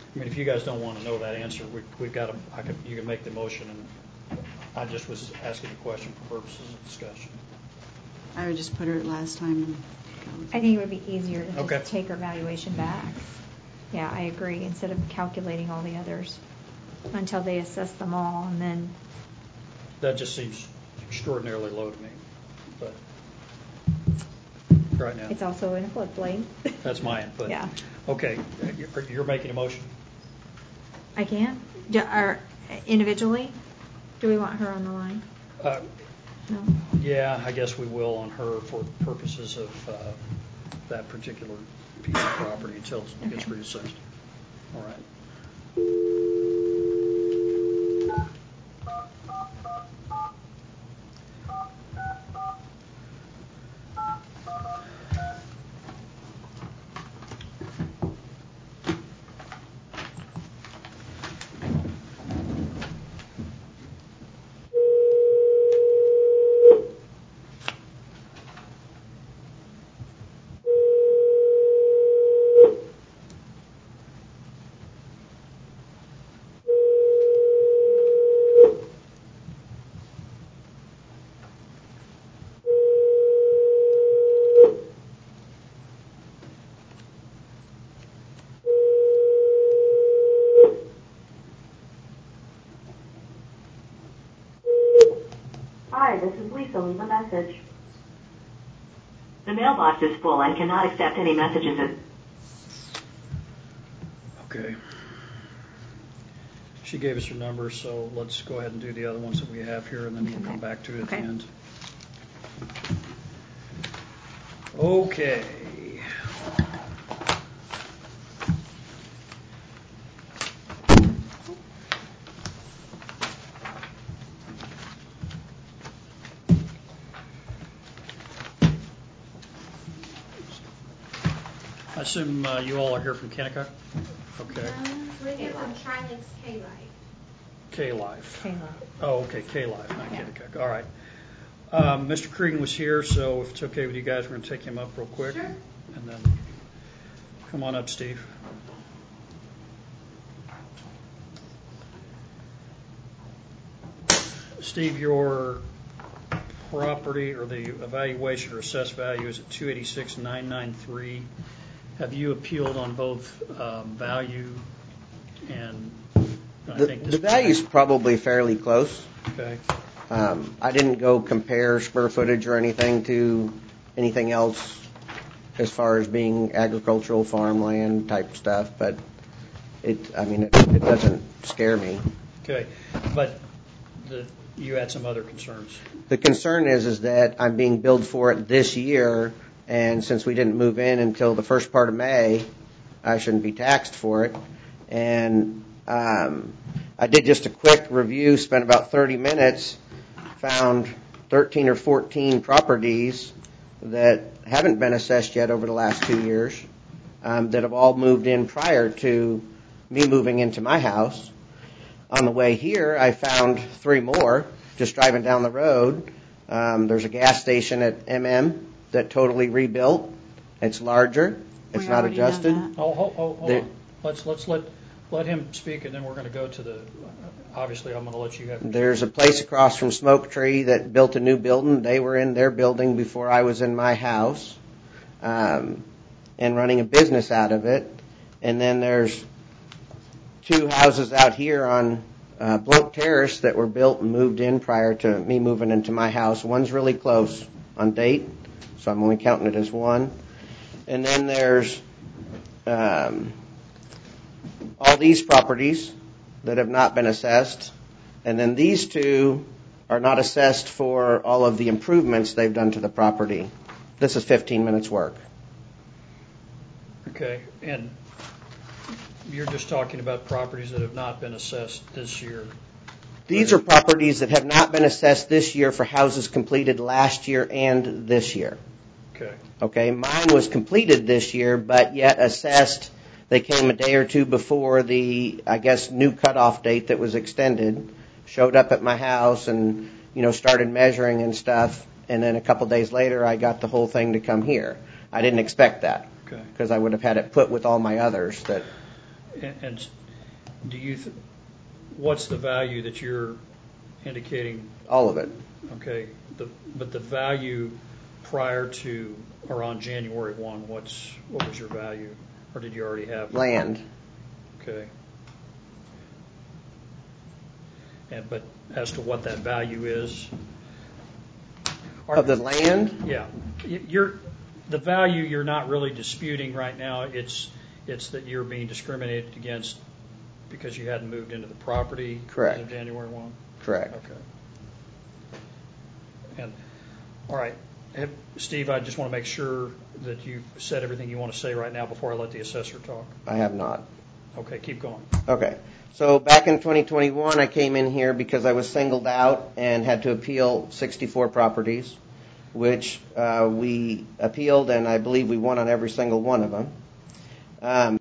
I mean, if you guys don't want to know that answer, we've got you can make the motion, and I just was asking a question for purposes of discussion. I would just put her at last time. And I think it would be easier to Okay. just take her valuation back. Yeah, I agree, instead of calculating all the others until they assess them all, and then. That just seems extraordinarily low to me, but right now. It's also in a floodplain. That's my input. Yeah. Okay, you're making a motion? I can. Individually? Do we want her on the line? No. Yeah, I guess we will on her for purposes of that particular piece of property until it gets reassessed. All right. Hi, this is Lisa. Leave a message. The mailbox is full and cannot accept any messages. Okay. She gave us her number, so let's go ahead and do the other ones that we have here, and then we'll come back to it at the end. Okay. I assume you all are here from Kennecott? Okay. We're here from Tri-Lakes K-Life. K-Life. Kayla. Oh, okay, K-Life, not Kennecott. All right. Mr. Cregan was here, so if it's okay with you guys, we're going to take him up real quick. Sure. And then come on up, Steve. Steve, your property or the evaluation or assessed value is at $286,993. Have you appealed on both value and I think the value's probably fairly close. Okay. I didn't go compare square footage or anything to anything else as far as being agricultural farmland type stuff, but it doesn't scare me. Okay, but you had some other concerns. The concern is that I'm being billed for it this year, and since we didn't move in until the first part of May, I shouldn't be taxed for it. And I did just a quick review, spent about 30 minutes, found 13 or 14 properties that haven't been assessed yet over the last 2 years, that have all moved in prior to me moving into my house. On the way here, I found 3 more just driving down the road. There's a gas station at MM that totally rebuilt. It's larger. It's not adjusted. Hold on. Let's let him speak, and then we're going to go to the. Obviously, I'm going to let you have. There's a place across from Smoke Tree that built a new building. They were in their building before I was in my house, and running a business out of it. And then there's 2 houses out here on Bloke Terrace that were built and moved in prior to me moving into my house. One's really close on date, so I'm only counting it as one. And then there's all these properties that have not been assessed. And then these 2 are not assessed for all of the improvements they've done to the property. This is 15 minutes work. Okay, and you're just talking about properties that have not been assessed this year. These are properties that have not been assessed this year for houses completed last year and this year. Okay, mine was completed this year, but yet assessed. They came a day or 2 before the, I guess, new cutoff date that was extended. Showed up at my house and, started measuring and stuff. And then a couple days later, I got the whole thing to come here. I didn't expect that because I would have had it put with all my others that And do you, what's the value that you're indicating? All of it. Okay, but the value prior to or on January 1, what was your value? Or did you already have? Land. Okay. But as to what that value is? Of the land? Yeah. The value you're not really disputing right now. It's that you're being discriminated against because you hadn't moved into the property. Correct. As of January 1? Correct. Okay. And, all right. Steve, I just want to make sure that you've said everything you want to say right now before I let the assessor talk. I have not. Okay, keep going. Okay. So back in 2021, I came in here because I was singled out and had to appeal 64 properties, which we appealed, and I believe we won on every single one of them.